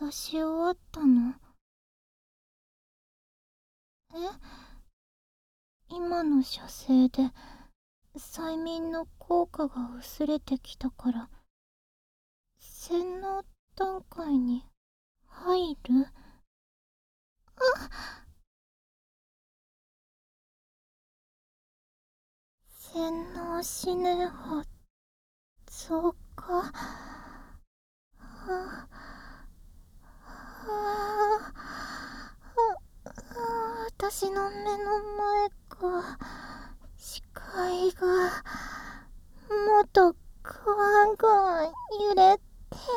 出し終わったの？今の射精で催眠の効果が薄れてきたから洗脳段階に入る？洗脳しねえは増加。私の目の前か視界がもっとグワングワン揺れて、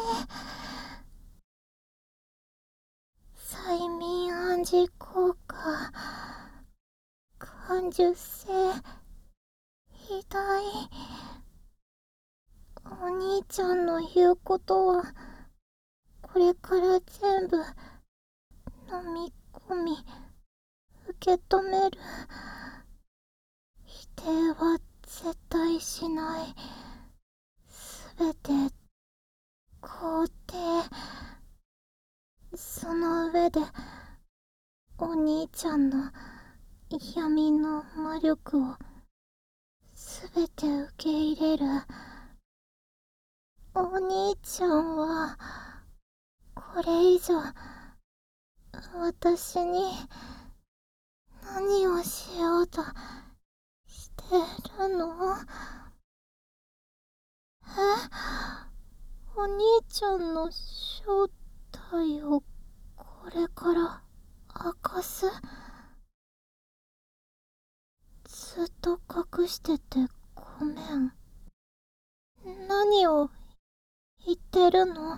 催眠暗示効果感受性肥大。お兄ちゃんの言うことはこれから全部飲み込み受け止める。否定は絶対しない。すべて肯定。その上でお兄ちゃんの闇の魔力をすべて受け入れる。お兄ちゃんはこれ以上私に何をしようとしてるの？お兄ちゃんの正体をこれから明かす？ずっと隠しててごめん。何を言ってるの？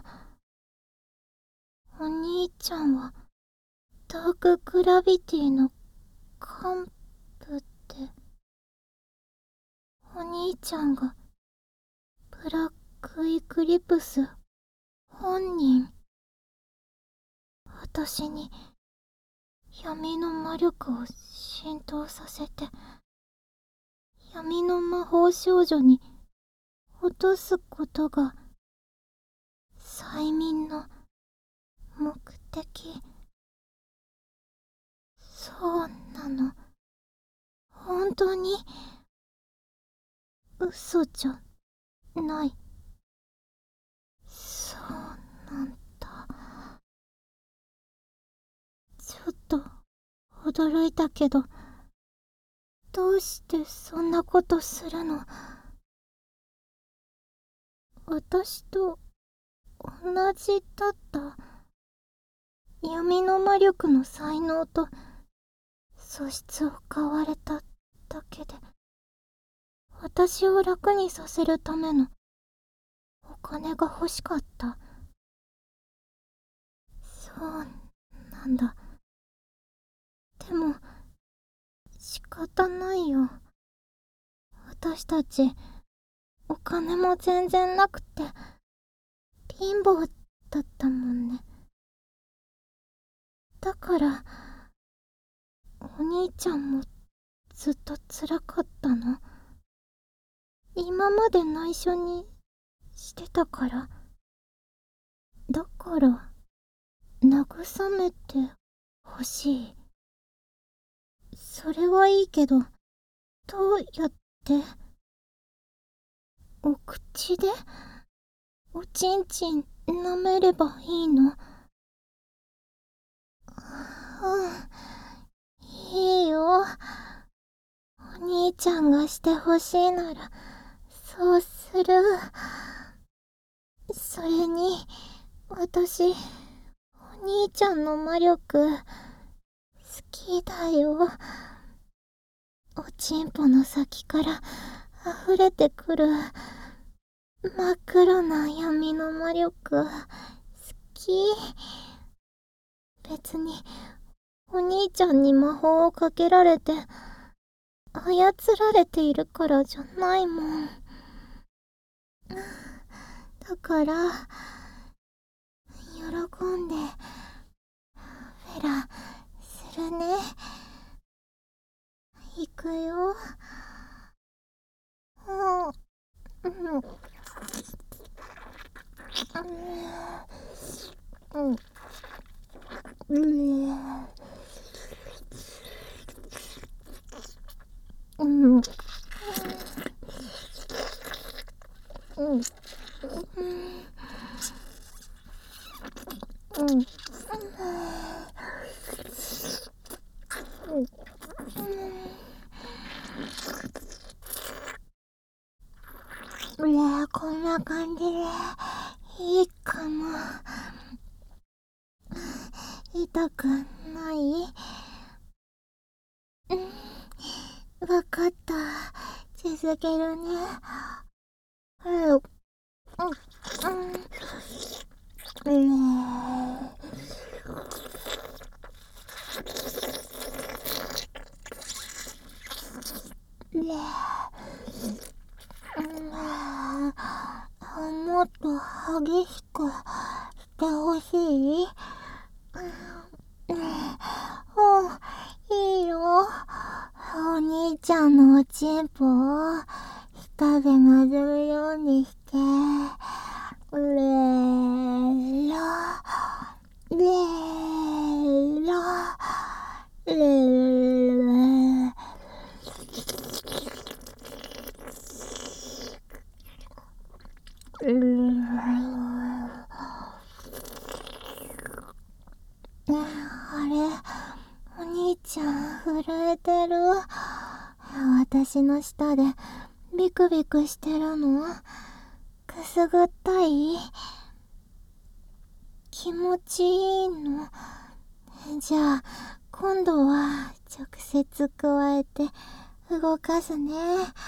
お兄ちゃんはダークグラビティの幹部って。お兄ちゃんがブラックイクリプス本人。私に闇の魔力を浸透させて闇の魔法少女に落とすことが催眠の目的。そうなの？本当に嘘じゃない？そうなんだ。ちょっと驚いたけど、どうしてそんなことするの？私と同じだった？闇の魔力の才能と素質を買われただけで、私を楽にさせるためのお金が欲しかった。そうなんだ。でも仕方ないよ。私たちお金も全然なくて貧乏だったもんね。だからお兄ちゃんもずっと辛かったの？今まで内緒にしてたから？だから慰めてほしい。それはいいけど、どうやって？お口でおちんちん舐めればいいの？いいよ。お兄ちゃんがしてほしいならそうする。それに私お兄ちゃんの魔力好きだよ。おちんぽの先から溢れてくる真っ黒な闇の魔力好き。別にお兄ちゃんに魔法をかけられて操られているからじゃないもん。だから喜んでフェラするね。行くよ。うん。うん。うん。 こんな感じでいいかな。痛くない？わかった。続けるね。もっと激しくしてほしい？いいよ。お兄ちゃんのおちんぽを舌でなぞるようにして、レーロ、レーロ、レーロ。あれ、お兄ちゃん震えてる？私の舌でビクビクしてるの？くすぐったい？気持ちいいの？じゃあ今度は直接加えて動かすね。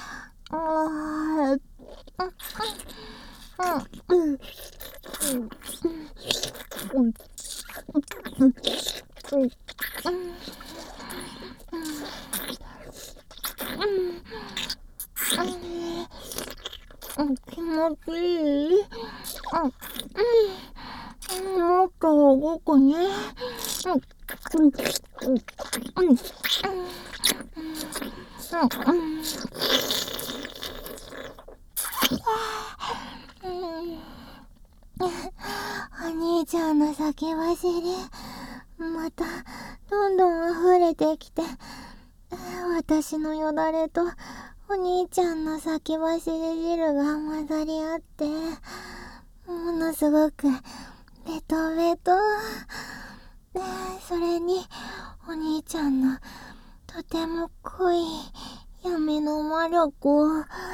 気持ちいい？もっと動くね。お兄ちゃんの先走り、またどんどん溢れてきて、私のよだれとお兄ちゃんの先走り汁が混ざり合って、ものすごくベトベト。それにお兄ちゃんのとても濃い闇の魔力を、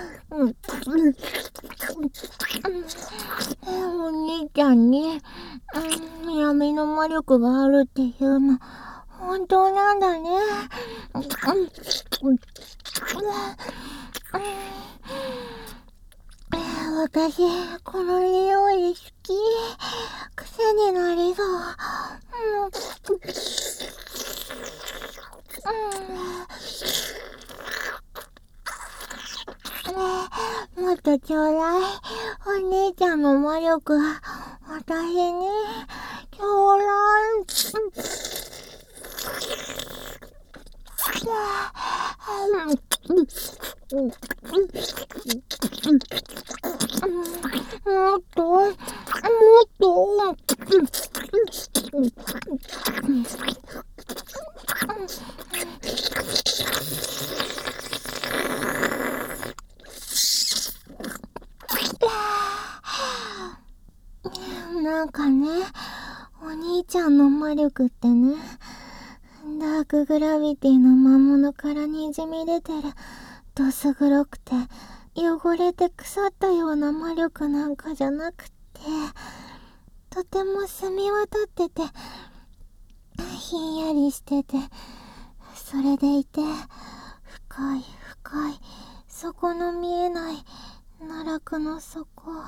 お兄ちゃんに、闇の魔力があるっていうの本当なんだね。私この匂い好き。癖になりそう。もっとちょうだい。お姉ちゃんの魔力私にちょうだい。もっともっと。なんかね、お兄ちゃんの魔力ってね、ダークグラビティの魔物からにじみ出てるどす黒くて汚れて腐ったような魔力なんかじゃなくて、とても澄み渡っててひんやりしてて、それでいて深い深い底の見えない奈落の底、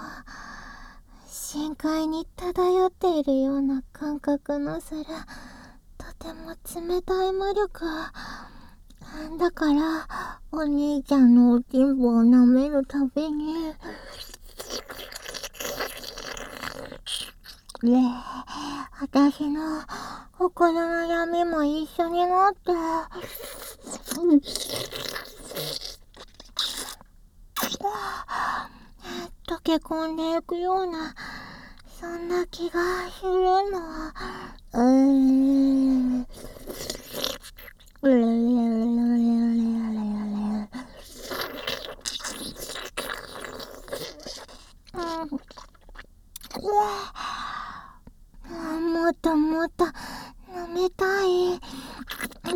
深海に漂っているような感覚のするとても冷たい魔力だから、お兄ちゃんのおちんぽを舐めるたびに、私の心の闇も一緒になって、溶け込んでいくような、そんな気がするの。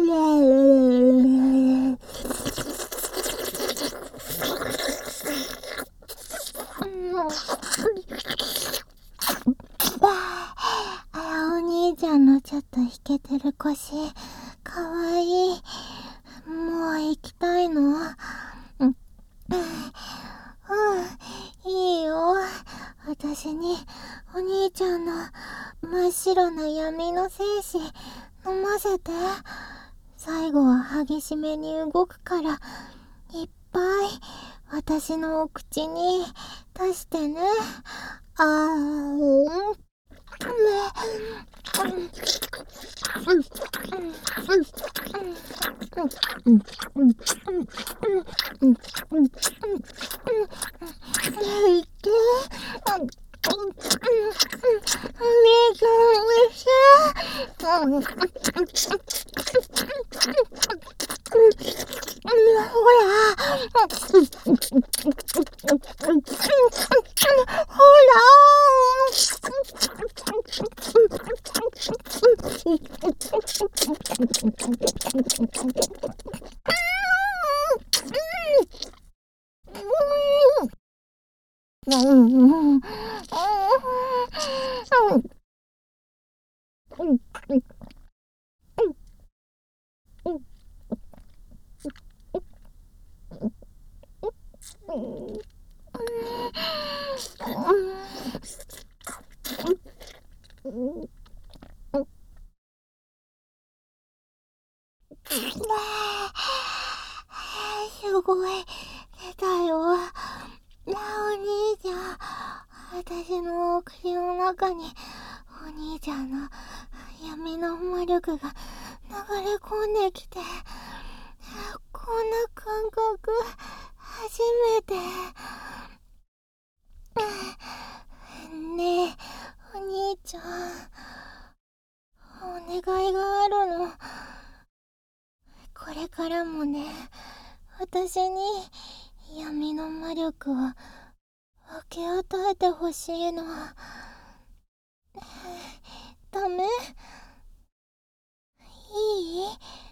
お兄ちゃんのちょっとイケてる腰、かわいい。もう行きたいの？いいよ。私にお兄ちゃんの真っ白な闇の精子飲ませて。最後は激しめに動くからいっぱい私のお口に出してね。あーん。すごい出たよ。お兄ちゃん、私のお口の中にお兄ちゃんの闇の魔力が流れ込んできて、こんな感覚初めて。ねえ、お兄ちゃん、お願いがあるの。これからもね、私に闇の魔力を分け与えてほしいの。ダメ？いい？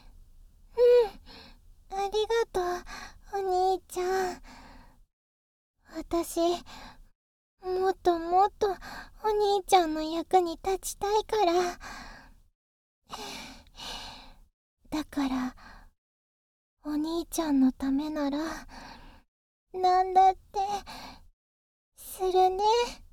ありがとう、お兄ちゃん。私、もっともっとお兄ちゃんの役に立ちたいから。だから、お兄ちゃんのためなら、なんだって、するね。